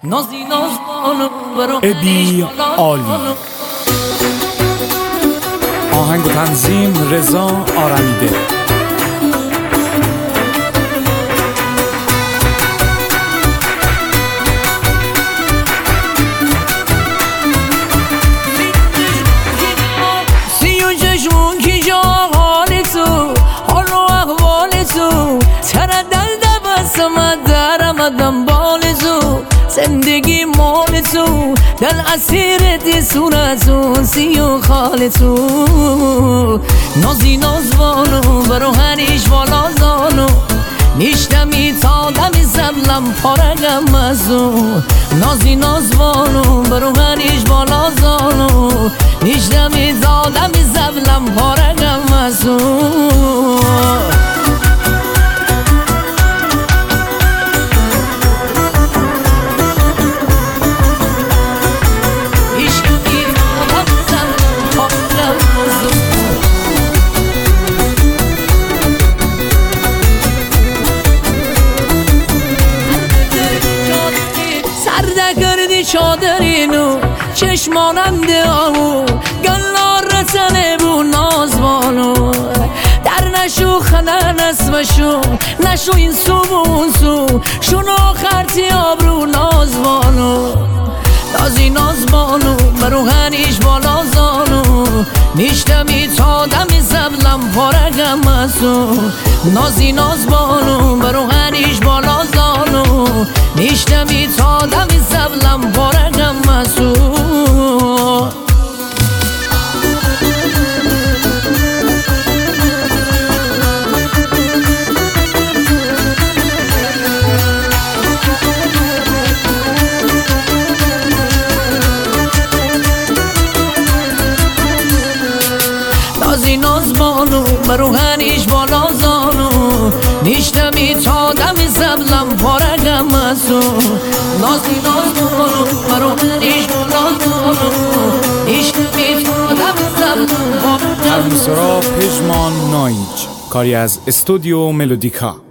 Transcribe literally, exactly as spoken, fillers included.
نازی ناز بانو برو ابی عالی. آهنگ و تنظیم رضا آرمیده. سی و چشمون کی جا حال تو، حال و احوال تو، چرا دل دبستم درم دنبال تو، زندگی مال تو، دل اسیر دی صورتون سی و خال تو. نازی نازوانو برو هریش بالا زانو، نیشتمی تا دمی زبلم پارگم ازو. نازی نازوانو برو هریش بالا زانو، نیشتمی تا دمی زبلم پارگم ازو. چادرینو چشماننده آمو گلار رسنه بو نازوانو، در نشو خنن اسمشو نشو این سو بون سو شونو خرطی آبرو نازوانو. نازی نازبانو برو هنیش بالا زانو، نیشتمی تا دمی زبلم پارگم ازو. نازی نازبانو برو هنیش بالا زانو، نیشتمی تا دمی زبلم پارگم ازو. نازی نازبانو برو هنیش بالا زانو، نیشتمی تا دمی زبلم پارگم ازو. نازی نازبانو برو هنیش بالا زانو، نیشتمی تا دمی زبلم پارگم ازو. ترمسرا پژمان نایج، کاری از استودیو ملودیکا.